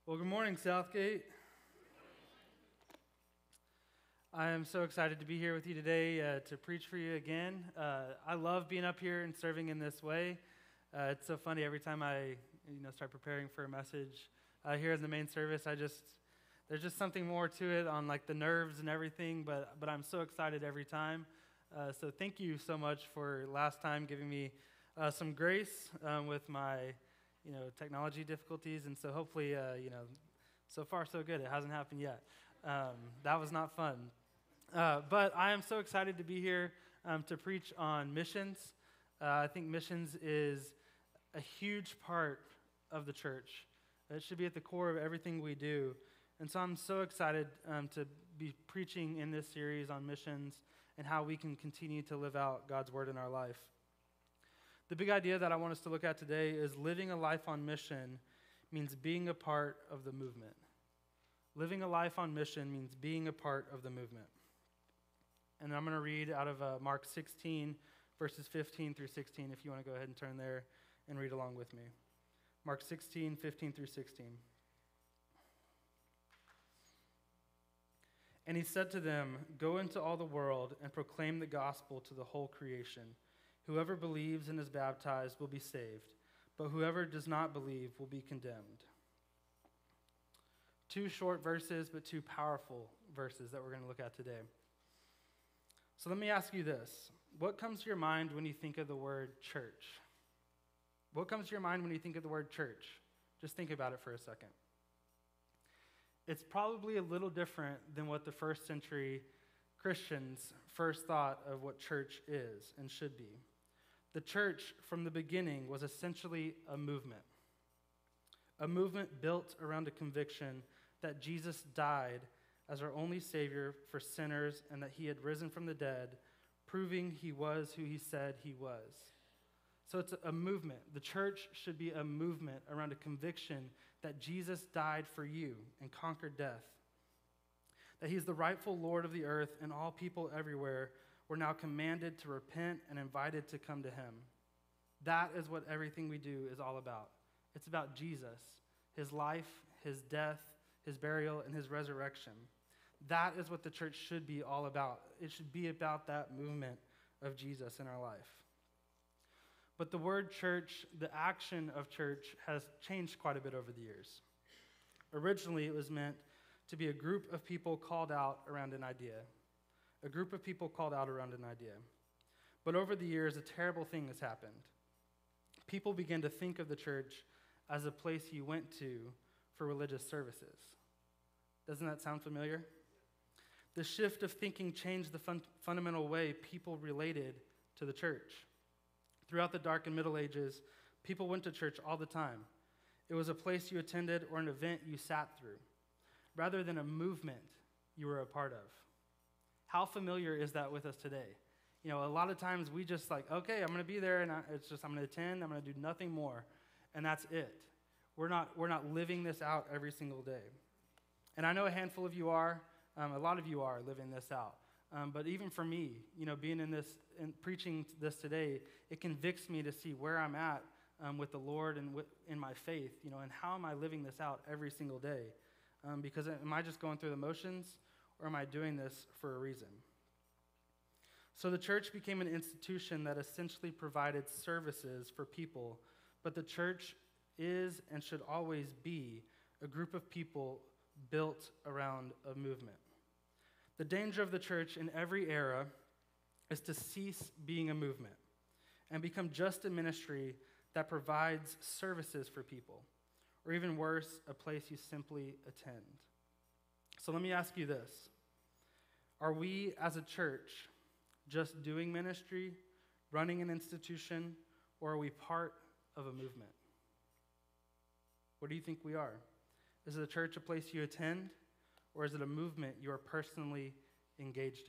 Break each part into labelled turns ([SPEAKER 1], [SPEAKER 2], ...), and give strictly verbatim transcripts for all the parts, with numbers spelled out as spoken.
[SPEAKER 1] Well, good morning, Southgate. I am so excited to be here with you today uh, to preach for you again. Uh, I love being up here and serving in this way. Uh, it's so funny every time I, you know, start preparing for a message uh, here in the main service. I just there's just something more to it on like the nerves and everything. But but I'm so excited every time. Uh, so thank you so much for last time giving me uh, some grace um, with my, you know, technology difficulties, and so hopefully, uh, you know, so far so good. It hasn't happened yet. Um, that was not fun. Uh, but I am so excited to be here um, to preach on missions. Uh, I think missions is a huge part of the church. It should be at the core of everything we do. And so I'm so excited um, to be preaching in this series on missions and how we can continue to live out God's word in our life. The big idea that I want us to look at today is living a life on mission means being a part of the movement. Living a life on mission means being a part of the movement. And I'm going to read out of uh, Mark sixteen, verses fifteen through sixteen, if you want to go ahead and turn there and read along with me. Mark sixteen, fifteen through sixteen. And he said to them, "Go into all the world and proclaim the gospel to the whole creation. Whoever believes and is baptized will be saved, but whoever does not believe will be condemned." Two short verses, but two powerful verses that we're going to look at today. So let me ask you this. What comes to your mind when you think of the word church? What comes to your mind when you think of the word church? Just think about it for a second. It's probably a little different than what the first century Christians first thought of what church is and should be. The church, from the beginning, was essentially a movement. A movement built around a conviction that Jesus died as our only Savior for sinners and that he had risen from the dead, proving he was who he said he was. So it's a movement. The church should be a movement around a conviction that Jesus died for you and conquered death, that he's the rightful Lord of the earth, and all people everywhere were now commanded to repent and invited to come to him. That is what everything we do is all about. It's about Jesus, his life, his death, his burial, and his resurrection. That is what the church should be all about. It should be about that movement of Jesus in our life. But the word church, the action of church, has changed quite a bit over the years. Originally, it was meant to be a group of people called out around an idea. A group of people called out around an idea. But over the years, a terrible thing has happened. People began to think of the church as a place you went to for religious services. Doesn't that sound familiar? The shift of thinking changed the fun- fundamental way people related to the church. Throughout the Dark and Middle Ages, people went to church all the time. It was a place you attended or an event you sat through, rather than a movement you were a part of. How familiar is that with us today? You know, a lot of times we just like, okay, I'm going to be there, and I, it's just I'm going to attend, I'm going to do nothing more, and that's it. We're not we're not living this out every single day. And I know a handful of you are, um, a lot of you are living this out. Um, but even for me, you know, being in this and preaching this today, it convicts me to see where I'm at um, with the Lord and with, in my faith, you know, and how am I living this out every single day? Um, because am I just going through the motions, or am I doing this for a reason? So the church became an institution that essentially provided services for people, but the church is and should always be a group of people built around a movement. The danger of the church in every era is to cease being a movement and become just a ministry that provides services for people, or even worse, a place you simply attend. So let me ask you this. Are we as a church just doing ministry, running an institution, or are we part of a movement? What do you think we are? Is the church a place you attend, or is it a movement you are personally engaged in?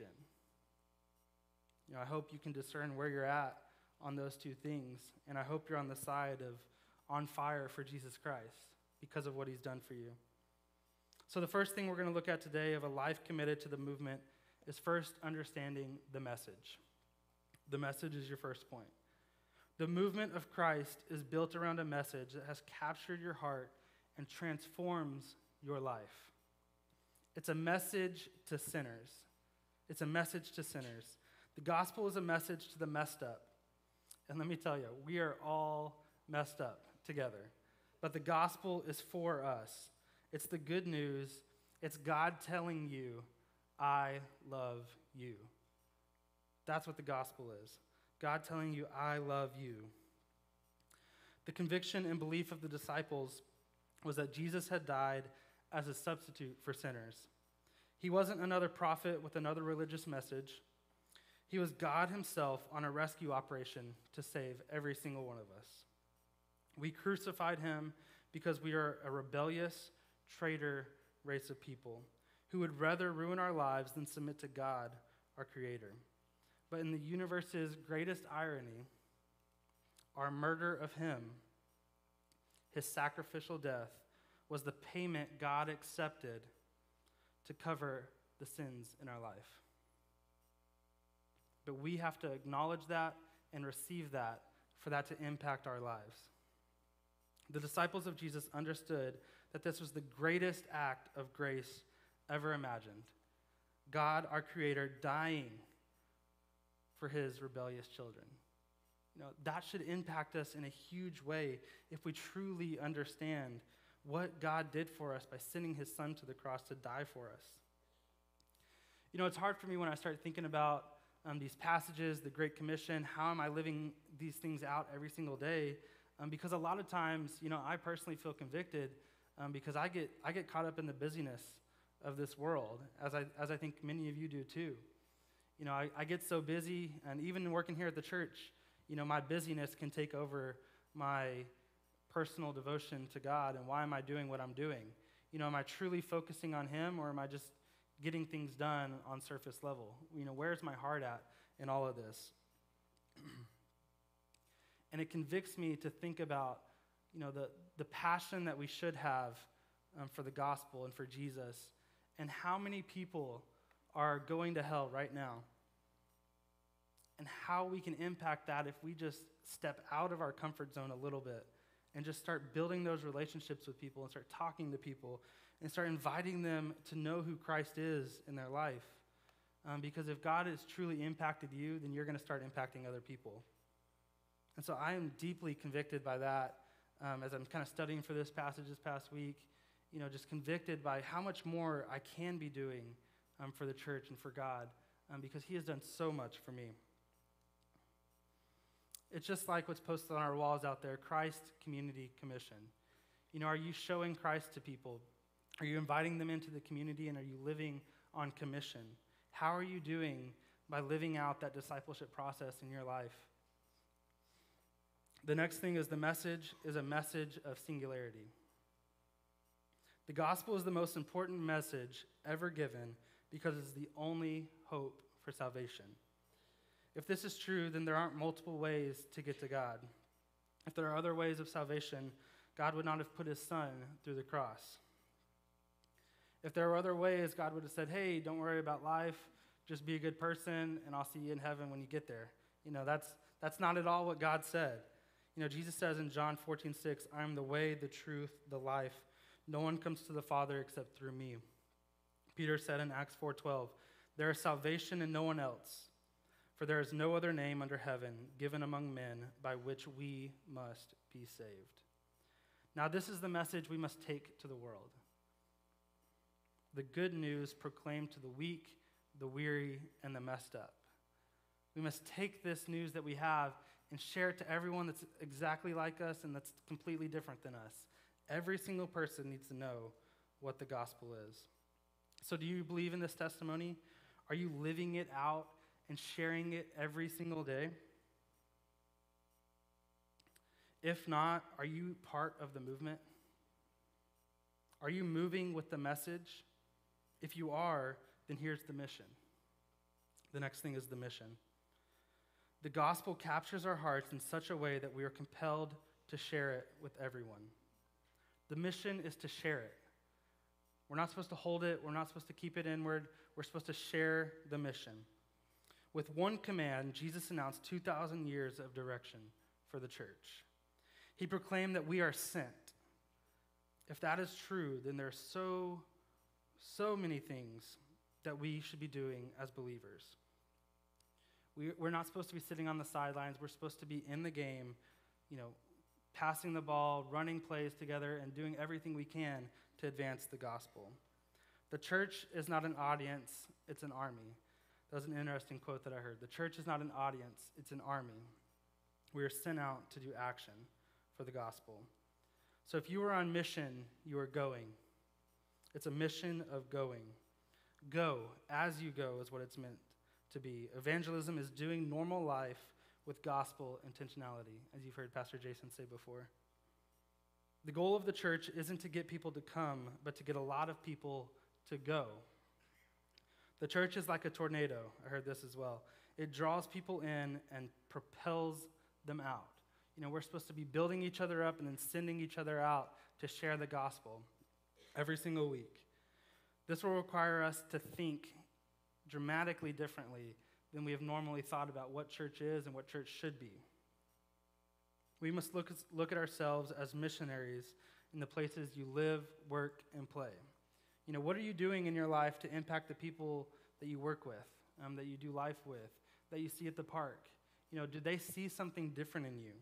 [SPEAKER 1] You know, I hope you can discern where you're at on those two things, and I hope you're on the side of on fire for Jesus Christ because of what he's done for you. So the first thing we're going to look at today of a life committed to the movement is first understanding the message. The message is your first point. The movement of Christ is built around a message that has captured your heart and transforms your life. It's a message to sinners. It's a message to sinners. The gospel is a message to the messed up. And let me tell you, we are all messed up together. But the gospel is for us. It's the good news. It's God telling you, I love you. That's what the gospel is. God telling you, I love you. The conviction and belief of the disciples was that Jesus had died as a substitute for sinners. He wasn't another prophet with another religious message. He was God himself on a rescue operation to save every single one of us. We crucified him because we are a rebellious, traitor race of people who would rather ruin our lives than submit to God, our Creator. But in the universe's greatest irony, our murder of him, his sacrificial death, was the payment God accepted to cover the sins in our life. But we have to acknowledge that and receive that for that to impact our lives. The disciples of Jesus understood that this was the greatest act of grace ever imagined. God, our Creator, dying for his rebellious children. You know, that should impact us in a huge way if we truly understand what God did for us by sending his son to the cross to die for us. You know, it's hard for me when I start thinking about um, these passages, the Great Commission, how am I living these things out every single day? Um, because a lot of times, you know, I personally feel convicted um, because I get I get caught up in the busyness of this world, as I as I think many of you do too. You know, I, I get so busy, and even working here at the church, you know, my busyness can take over my personal devotion to God, and why am I doing what I'm doing? You know, am I truly focusing on him, or am I just getting things done on surface level? You know, where's my heart at in all of this? And it convicts me to think about, you know, the, the passion that we should have um, for the gospel and for Jesus, and how many people are going to hell right now, and how we can impact that if we just step out of our comfort zone a little bit and just start building those relationships with people and start talking to people and start inviting them to know who Christ is in their life. Um, because if God has truly impacted you, then you're going to start impacting other people. And so I am deeply convicted by that um, as I'm kind of studying for this passage this past week, you know, just convicted by how much more I can be doing um, for the church and for God, um, because he has done so much for me. It's just like what's posted on our walls out there, Christ Community Commission. You know, are you showing Christ to people? Are you inviting them into the community, and are you living on commission? How are you doing by living out that discipleship process in your life? The next thing is the message is a message of singularity. The gospel is the most important message ever given because it's the only hope for salvation. If this is true, then there aren't multiple ways to get to God. If there are other ways of salvation, God would not have put his son through the cross. If there were other ways, God would have said, hey, don't worry about life, just be a good person, and I'll see you in heaven when you get there. You know, that's that's not at all what God said. You know, Jesus says in John fourteen six, I am the way, the truth, the life. No one comes to the Father except through me. Peter said in Acts four twelve, there is salvation in no one else, for there is no other name under heaven given among men by which we must be saved. Now this is the message we must take to the world. The good news proclaimed to the weak, the weary, and the messed up. We must take this news that we have and share it to everyone that's exactly like us and that's completely different than us. Every single person needs to know what the gospel is. So do you believe in this testimony? Are you living it out and sharing it every single day? If not, are you part of the movement? Are you moving with the message? If you are, then here's the mission. The next thing is the mission. The gospel captures our hearts in such a way that we are compelled to share it with everyone. The mission is to share it. We're not supposed to hold it. We're not supposed to keep it inward. We're supposed to share the mission. With one command, Jesus announced two thousand years of direction for the church. He proclaimed that we are sent. If that is true, then there's so, so many things that we should be doing as believers. We, we're not supposed to be sitting on the sidelines. We're supposed to be in the game, you know, passing the ball, running plays together, and doing everything we can to advance the gospel. The church is not an audience, it's an army. That was an interesting quote that I heard. The church is not an audience, it's an army. We are sent out to do action for the gospel. So if you are on mission, you are going. It's a mission of going. Go as you go is what it's meant to be. Evangelism is doing normal life with gospel intentionality, as you've heard Pastor Jason say before. The goal of the church isn't to get people to come, but to get a lot of people to go. The church is like a tornado. I heard this as well. It draws people in and propels them out. You know, we're supposed to be building each other up and then sending each other out to share the gospel every single week. This will require us to think dramatically differently than we have normally thought about what church is and what church should be. We must look, look at ourselves as missionaries in the places you live, work, and play. You know, what are you doing in your life to impact the people that you work with, um, that you do life with, that you see at the park? You know, do they see something different in you?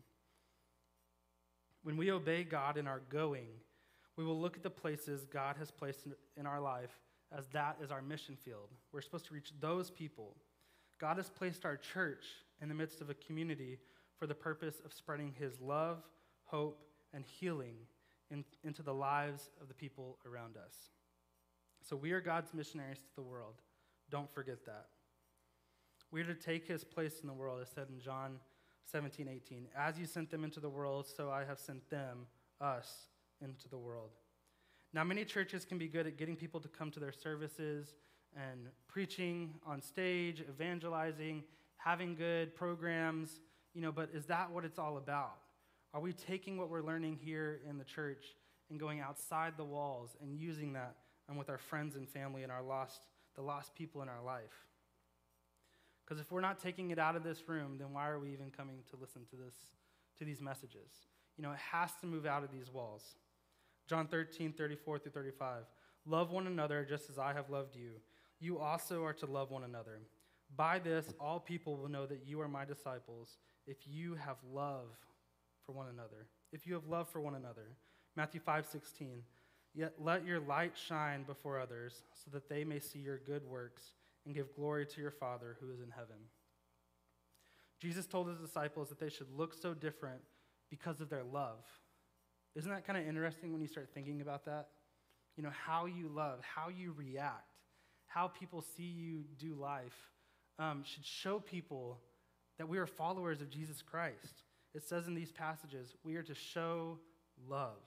[SPEAKER 1] When we obey God in our going, we will look at the places God has placed in, in our life as that is our mission field. We're supposed to reach those people. God has placed our church in the midst of a community for the purpose of spreading his love, hope, and healing in, into the lives of the people around us. So we are God's missionaries to the world. Don't forget that. We are to take his place in the world, as said in John seventeen eighteen. As you sent them into the world, so I have sent them, us, into the world. Now, many churches can be good at getting people to come to their services and preaching on stage, evangelizing, having good programs, you know, but is that what it's all about? Are we taking what we're learning here in the church and going outside the walls and using that and with our friends and family and our lost, the lost people in our life? Because if we're not taking it out of this room, then why are we even coming to listen to this, to these messages? You know, it has to move out of these walls. John thirteen, thirty-four through thirty-five. Love one another just as I have loved you. You also are to love one another. By this, all people will know that you are my disciples if you have love for one another. If you have love for one another. Matthew five sixteen. Yet let your light shine before others so that they may see your good works and give glory to your Father who is in heaven. Jesus told his disciples that they should look so different because of their love. Isn't that kind of interesting when you start thinking about that? You know, how you love, how you react, how people see you do life um, should show people that we are followers of Jesus Christ. It says in these passages, we are to show love.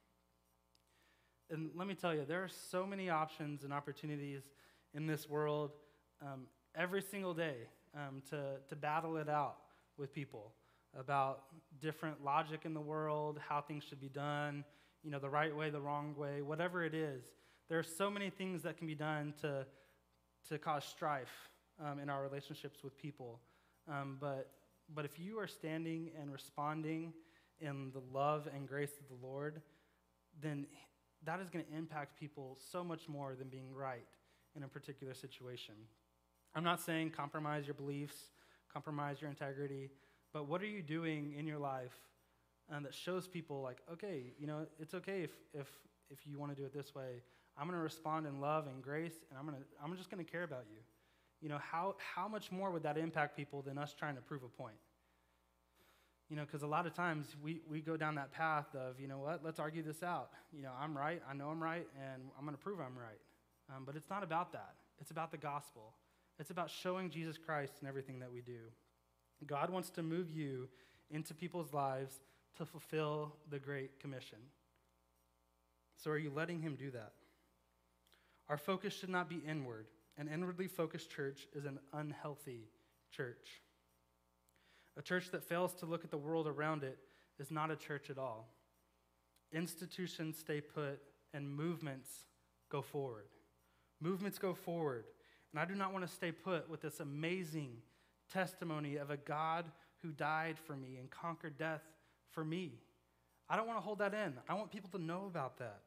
[SPEAKER 1] And let me tell you, there are so many options and opportunities in this world um, every single day um, to, to battle it out with people about different logic in the world, how things should be done, you know, the right way, the wrong way, whatever it is. There are so many things that can be done to, to cause strife um, in our relationships with people. Um, but, but if you are standing and responding in the love and grace of the Lord, then that is going to impact people so much more than being right in a particular situation. I'm not saying compromise your beliefs, compromise your integrity, but what are you doing in your life um, that shows people like, okay, you know, it's okay if if if you want to do it this way. I'm going to respond in love and grace, and I'm going to I'm just going to care about you. You know, how how much more would that impact people than us trying to prove a point? You know, because a lot of times we, we go down that path of, you know what, let's argue this out. You know, I'm right, I know I'm right, and I'm going to prove I'm right. Um, but it's not about that. It's about the gospel. It's about showing Jesus Christ in everything that we do. God wants to move you into people's lives to fulfill the Great Commission. So are you letting him do that? Our focus should not be inward. An inwardly focused church is an unhealthy church. A church that fails to look at the world around it is not a church at all. Institutions stay put and movements go forward. Movements go forward. And I do not want to stay put with this amazing testimony of a God who died for me and conquered death for me. I don't want to hold that in. I want people to know about that.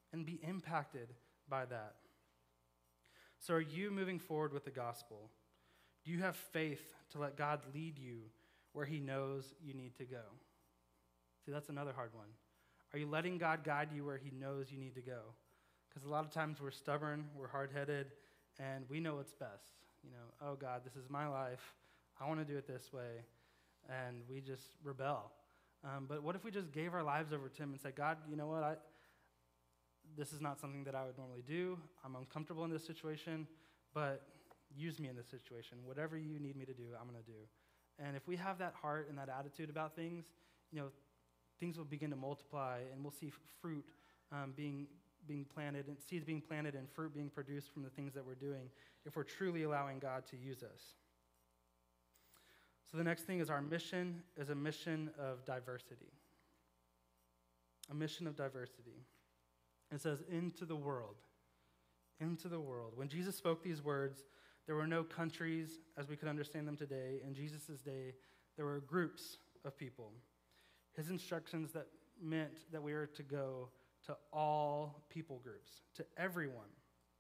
[SPEAKER 1] and be impacted by that. So are you moving forward with the gospel? Do you have faith to let God lead you where he knows you need to go? See, that's another hard one. Are you letting God guide you where he knows you need to go? Because a lot of times we're stubborn, we're hard-headed, and we know what's best. You know, oh God, this is my life. I want to do it this way. And we just rebel. Um, but what if we just gave our lives over to him and said, God, you know what, I, this is not something that I would normally do. I'm uncomfortable in this situation, but use me in this situation. Whatever you need me to do, I'm going to do. And if we have that heart and that attitude about things, you know, things will begin to multiply, and we'll see f- fruit um, being being planted, and seeds being planted, and fruit being produced from the things that we're doing if we're truly allowing God to use us. So the next thing is our mission is a mission of diversity. A mission of diversity. It says, into the world. Into the world. When Jesus spoke these words, there were no countries as we could understand them today. In Jesus' day, there were groups of people. His instructions that meant that we were to go to all people groups, to everyone.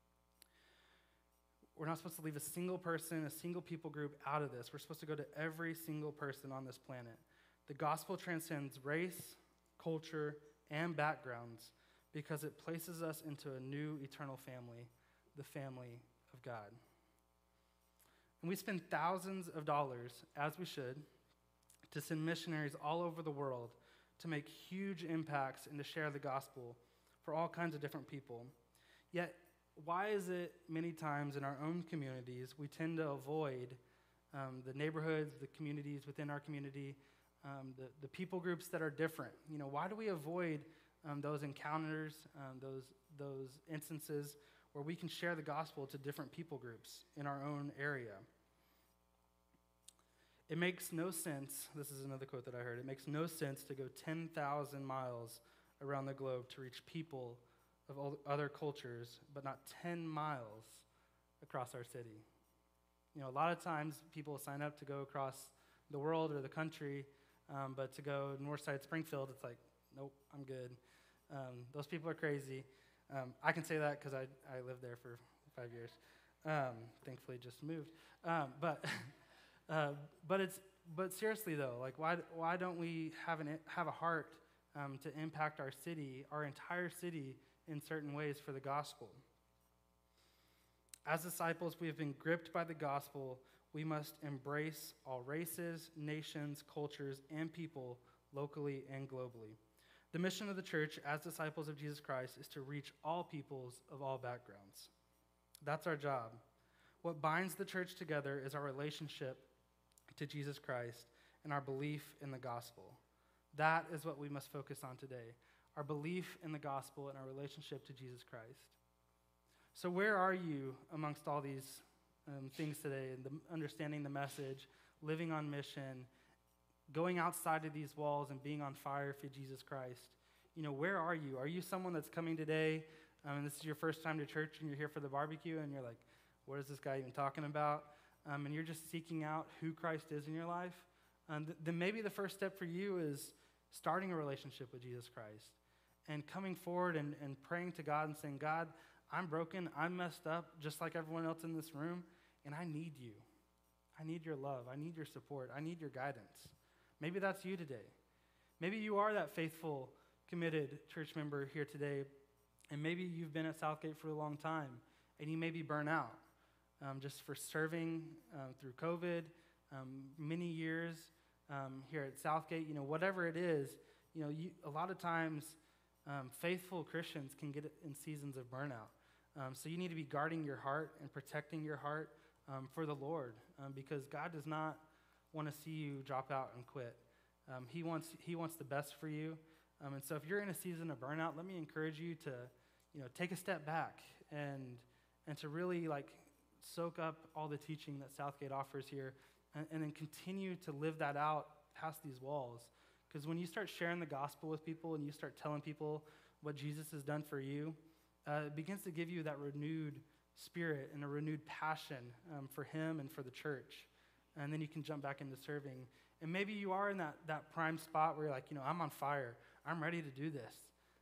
[SPEAKER 1] We're not supposed to leave a single person, a single people group out of this. We're supposed to go to every single person on this planet. The gospel transcends race, culture, and backgrounds because it places us into a new eternal family, the family of God. And we spend thousands of dollars, as we should, to send missionaries all over the world to make huge impacts and to share the gospel for all kinds of different people. Yet, why is it many times in our own communities we tend to avoid um, the neighborhoods, the communities within our community, um, the, the people groups that are different? You know, why do we avoid um, those encounters, um, those, those instances where we can share the gospel to different people groups in our own area? It makes no sense, this is another quote that I heard, it makes no sense to go ten thousand miles around the globe to reach people of all other cultures, but not ten miles across our city. You know, a lot of times people sign up to go across the world or the country, um, but to go Northside Springfield, it's like, nope, I'm good. Um, those people are crazy. Um, I can say that because I, I lived there for five years. Um, thankfully, just moved. Um, but... Uh, but it's but seriously though, like why why don't we have an have a heart um, to impact our city, our entire city, in certain ways for the gospel? As disciples, we have been gripped by the gospel. We must embrace all races, nations, cultures, and people locally and globally. The mission of the church as disciples of Jesus Christ is to reach all peoples of all backgrounds. That's our job. What binds the church together is our relationship to Jesus Christ and our belief in the gospel. That is what we must focus on today, our belief in the gospel and our relationship to Jesus Christ. So where are you amongst all these um, things today, the, understanding the message, living on mission, going outside of these walls and being on fire for Jesus Christ? You know, where are you? Are you someone that's coming today um, and this is your first time to church and you're here for the barbecue and you're like, what is this guy even talking about? Um, and you're just seeking out who Christ is in your life, um, th- then maybe the first step for you is starting a relationship with Jesus Christ and coming forward and, and praying to God and saying, God, I'm broken, I'm messed up, just like everyone else in this room, and I need you. I need your love. I need your support. I need your guidance. Maybe that's you today. Maybe you are that faithful, committed church member here today, and maybe you've been at Southgate for a long time, and you may be burnt out. Um, just for serving um, through COVID, um, many years um, here at Southgate, you know, whatever it is, you know, you, a lot of times um, faithful Christians can get in seasons of burnout. Um, so you need to be guarding your heart and protecting your heart um, for the Lord um, because God does not want to see you drop out and quit. Um, he wants He wants the best for you. Um, and so if you're in a season of burnout, let me encourage you to, you know, take a step back and and to really like soak up all the teaching that Southgate offers here and, and then continue to live that out past these walls. Because when you start sharing the gospel with people and you start telling people what Jesus has done for you, uh, it begins to give you that renewed spirit and a renewed passion um, for him and for the church. And then you can jump back into serving. And maybe you are in that, that prime spot where you're like, you know, I'm on fire. I'm ready to do this.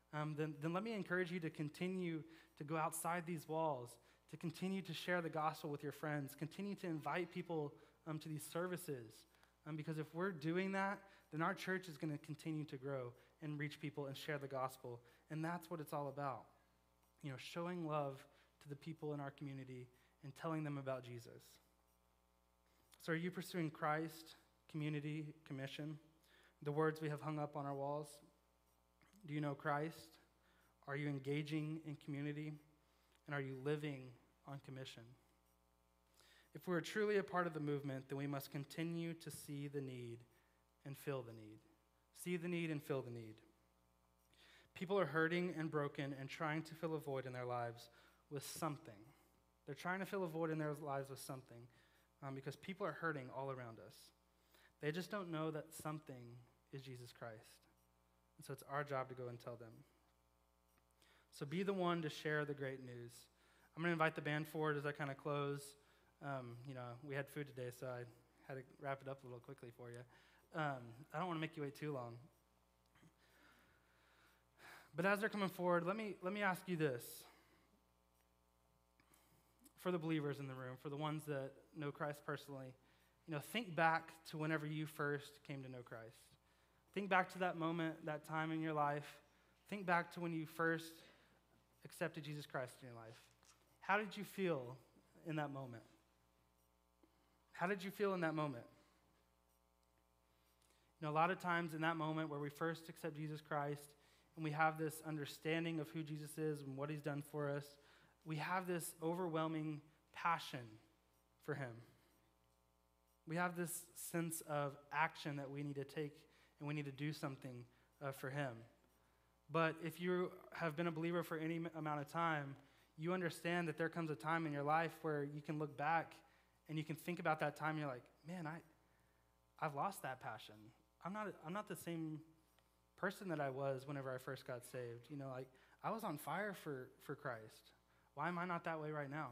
[SPEAKER 1] um, then, then let me encourage you to continue to go outside these walls, to continue to share the gospel with your friends, continue to invite people um, to these services. Um, because if we're doing that, then our church is going to continue to grow and reach people and share the gospel. And that's what it's all about. You know, showing love to the people in our community and telling them about Jesus. So are you pursuing Christ, community, commission, the words we have hung up on our walls? Do you know Christ? Are you engaging in community? And are you living on commission? If we're truly a part of the movement, then we must continue to see the need and fill the need. See the need and fill the need. People are hurting and broken and trying to fill a void in their lives with something. They're trying to fill a void in their lives with something um, because people are hurting all around us. They just don't know that something is Jesus Christ. And so it's our job to go and tell them. So be the one to share the great news. I'm going to invite the band forward as I kind of close. Um, you know, we had food today, so I had to wrap it up a little quickly for you. Um, I don't want to make you wait too long. But as they're coming forward, let me let me ask you this. For the believers in the room, for the ones that know Christ personally, you know, think back to whenever you first came to know Christ. Think back to that moment, that time in your life. Think back to when you first accepted Jesus Christ in your life. How did you feel in that moment? How did you feel in that moment? You know, a lot of times in that moment where we first accept Jesus Christ and we have this understanding of who Jesus is and what he's done for us, we have this overwhelming passion for him. We have this sense of action that we need to take and we need to do something uh, for him. But if you have been a believer for any amount of time, you understand that there comes a time in your life where you can look back and you can think about that time and you're like, man, I, I've lost that passion. I'm not, I'm not the same person that I was whenever I first got saved. You know, like, I was on fire for, for Christ. Why am I not that way right now?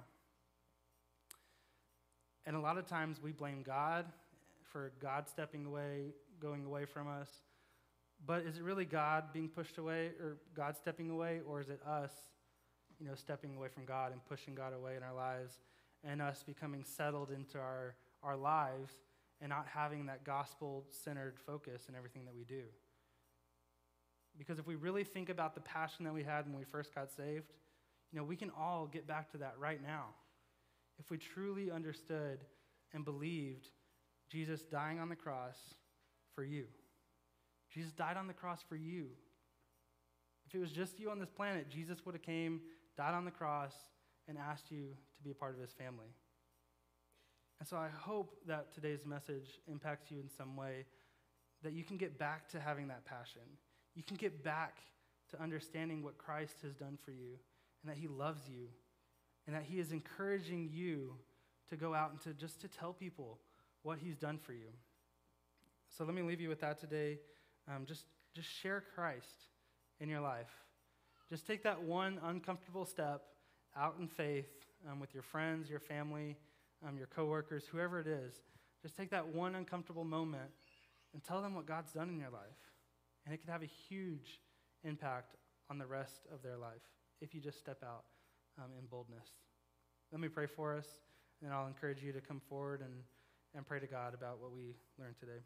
[SPEAKER 1] And a lot of times we blame God for God stepping away, going away from us. But is it really God being pushed away, or God stepping away, or is it us, you know, stepping away from God and pushing God away in our lives, and us becoming settled into our, our lives and not having that gospel-centered focus in everything that we do? Because if we really think about the passion that we had when we first got saved, you know, we can all get back to that right now. If we truly understood and believed Jesus dying on the cross for you. Jesus died on the cross for you. If it was just you on this planet, Jesus would have came, died on the cross, and asked you to be a part of his family. And so I hope that today's message impacts you in some way, that you can get back to having that passion. You can get back to understanding what Christ has done for you, and that he loves you, and that he is encouraging you to go out and to just to tell people what he's done for you. So let me leave you with that today. Um, just, just share Christ in your life. Just take that one uncomfortable step out in faith um, with your friends, your family, um, your coworkers, whoever it is. Just take that one uncomfortable moment and tell them what God's done in your life. And it can have a huge impact on the rest of their life if you just step out um, in boldness. Let me pray for us, and I'll encourage you to come forward and, and pray to God about what we learned today.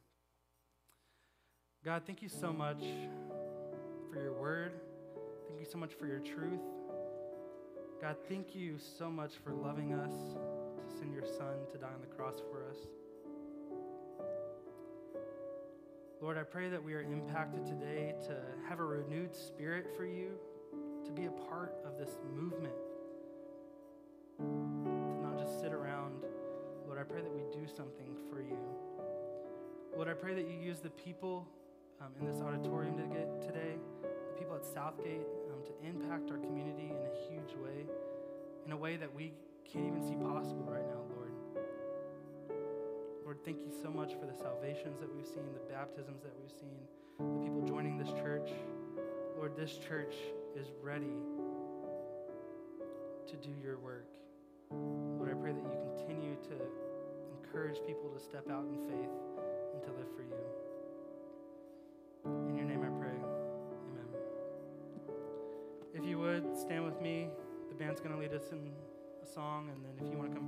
[SPEAKER 1] God, thank you so much for your word. Thank you so much for your truth. God, thank you so much for loving us, to send your son to die on the cross for us. Lord, I pray that we are impacted today to have a renewed spirit for you, to be a part of this movement, to not just sit around. Lord, I pray that we do something for you. Lord, I pray that you use the people um, in this auditorium to get today, the people at Southgate, um, to impact our community in a huge way, in a way that we can't even see possible right now, Lord. Lord, thank you so much for the salvations that we've seen, the baptisms that we've seen, the people joining this church. Lord, this church is ready to do your work. Lord, I pray that you continue to encourage people to step out in faith and to live for you. In your name I pray, amen. would, stand with me. The band's going to lead us in a song, and then if you want to come